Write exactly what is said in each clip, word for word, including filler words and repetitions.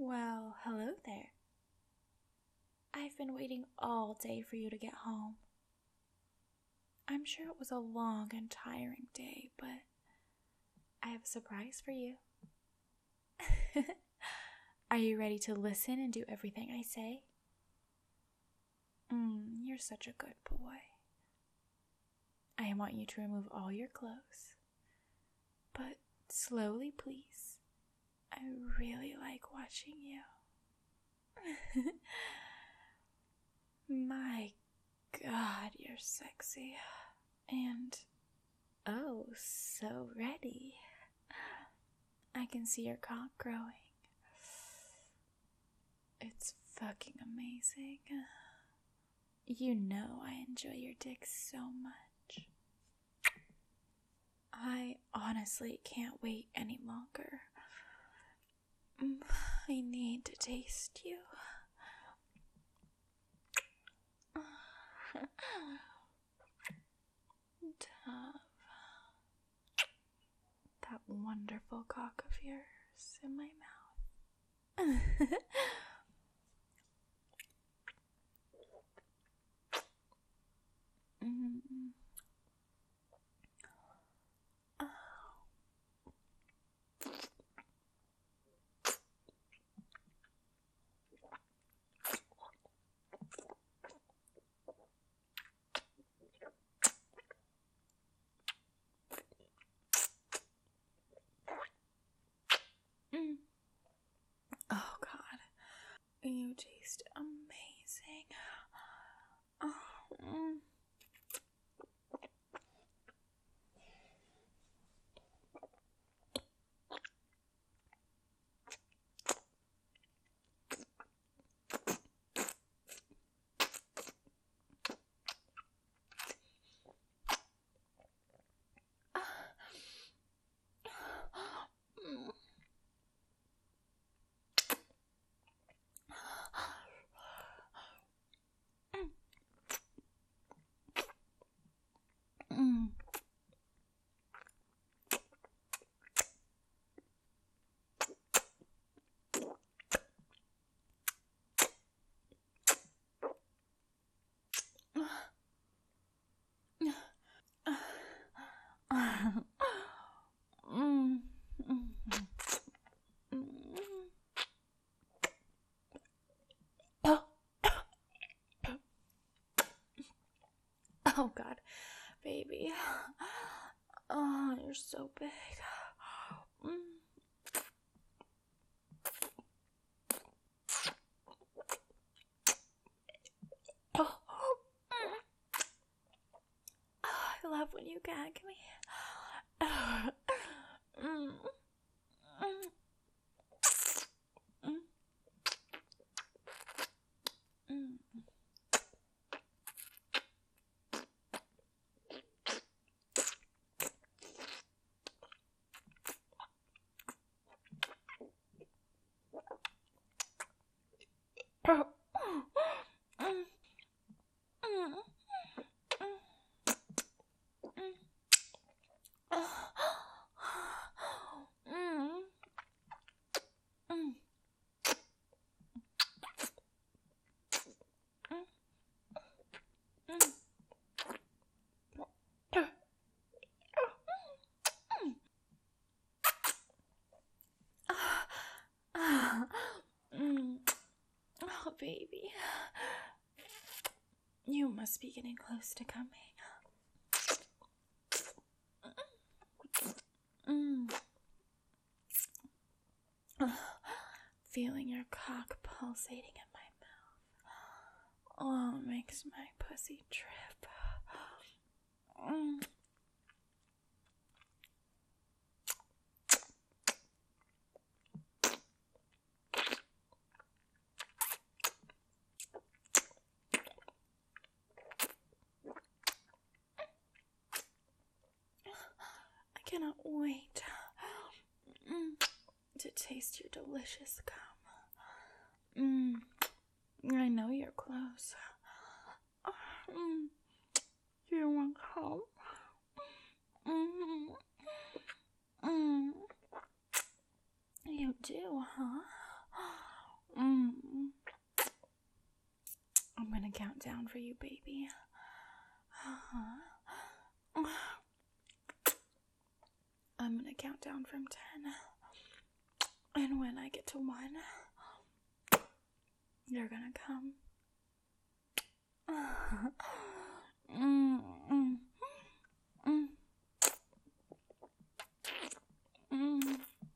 Well, hello there. I've been waiting all day for you to get home. I'm sure it was a long and tiring day, but I have a surprise for you. Are you ready to listen and do everything I say? Mm, you're such a good boy. I want you to remove all your clothes. But slowly, please. I really like watching you. My God, you're sexy. And, oh, so ready. I can see your cock growing. It's fucking amazing. You know I enjoy your dick so much. I honestly can't wait any longer. I need to taste you. Tov, that wonderful cock of yours in my mouth. mm. Mm. Oh God, you taste amazing. Oh, mm. Mm. Mm. Oh God, baby. Oh, you're so big. Mm. Oh. I love when you gag me. Mm. Mm. Mm. Mm. Mm. Mm. Oh, baby. You must be getting close to coming. Mm. Feeling your cock pulsating in my mouth. Oh, it makes my pussy trip. Mm. I cannot wait mm, to taste your delicious cum. Mm. I know you're close. Mm. You want home? Mm. Mm. You do, huh? count down for you, baby. Uh-huh. I'm gonna count down from ten. And when I get to one, you're gonna come. mm, mm, mm, mm.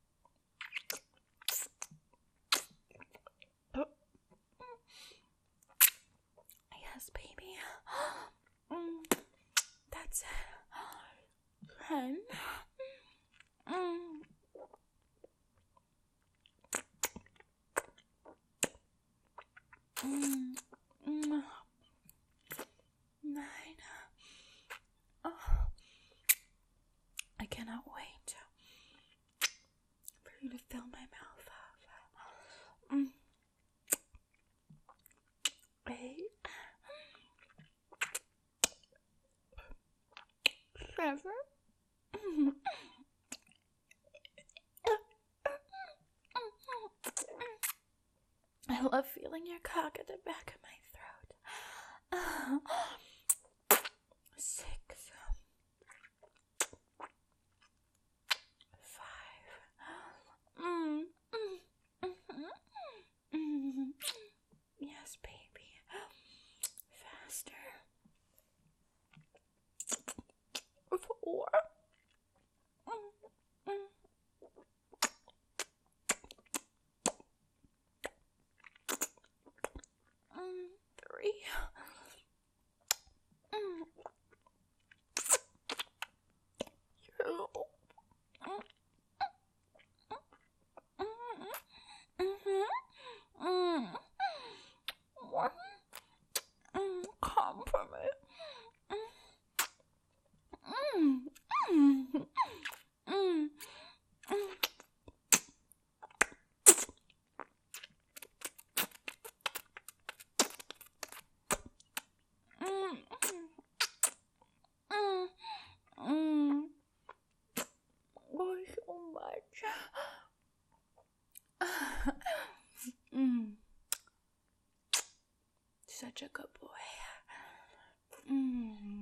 Oh. Yes, baby. Mm. That's it. Ten. Mm. Mm. Mm. Nine. Oh. I cannot wait for you to fill my mouth up. Mm. Eight. Seven. I love feeling your cock at the back of my throat. Uh, six. Five. Mm, mm, mm, mm. Yes, baby. Faster. Four. Mm, mm. Mm, three. Mm. Two. Mm. Mm-hmm. Mm. One. Mm. Come for me. Mm. Mm. Mm. Mm. Mm. Mm. Mm. Oh, so much. Mm. Such a good boy. Mm.